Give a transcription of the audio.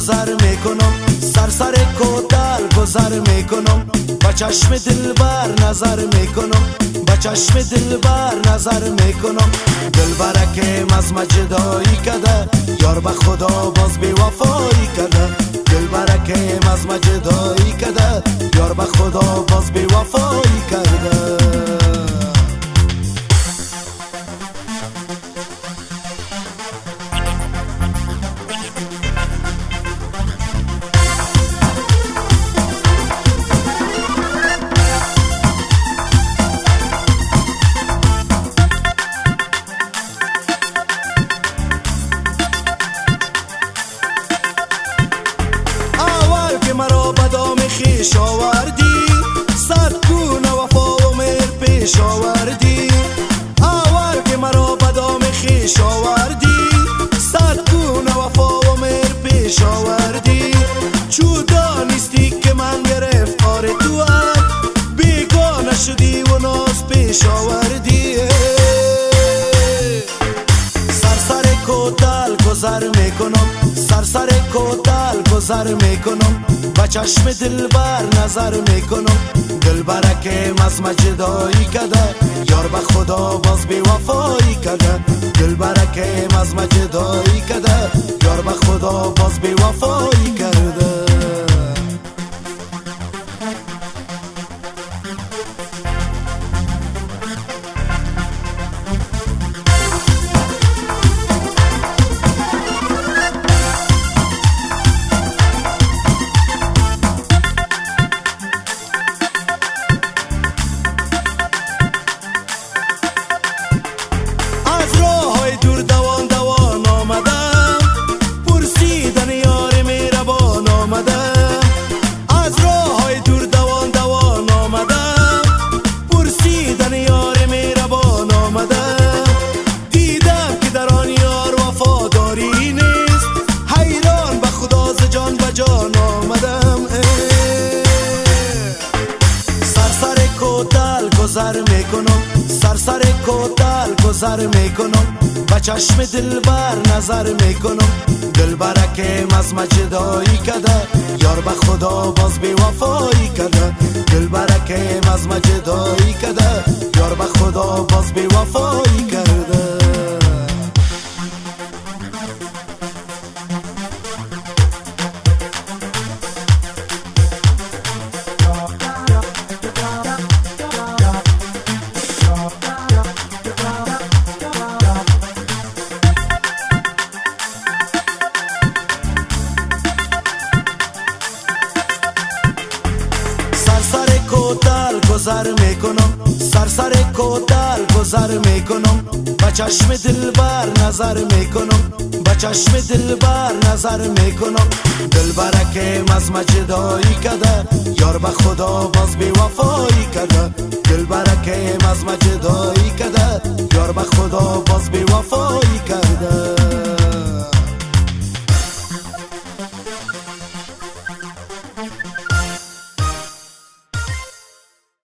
گذر میکنم، سر کوتل گذر میکنم، با چشم دلبر نظر میکنم، با چشم دلبر نظر میکنم. دلبرکم از مجدایی کده، یار به خدا باز بی وفایی کده. دلبرکم از مجدایی کده، یار به خدا باز بی وفایی کرده. مرا به دام خویش آوردی، صد گونه وفا و مهر پیش آوردی. اول که مرا به دام خویش آوردی، صد گونه وفا و مهر پیش آوردی. چو دانستی که من گرفتار توام، بیگانه شدی و ناز پیش آوردی. سر کوتل گذر میکنم، سر کوتل گذر میکنم، با چشم دلبر نظر میکنم. دلبرکم از مجدایی کده، یار به خدا باز بی وفایی کده. دلبرکم از مجدایی کده، یار به خدا باز بی وفایی کرده. گذر میکنم، سر کوتل گذر میکنم، با چشم دلبر نظر میکنم. دلبرکم از مجدایی کده، یار به خدا باز بی وفایی کده. دلبرکم از مجدایی کده، یار به خدا باز بی وفایی کرده. کوتل گذر میکنم، سر کوتل گذر میکنم، با چشم دلبر نظر میکنم، با چشم دلبر نظر میکنم. دلبرکم از مجدایی کده، یار به خدا باز بی وفایی کده. دلبرکم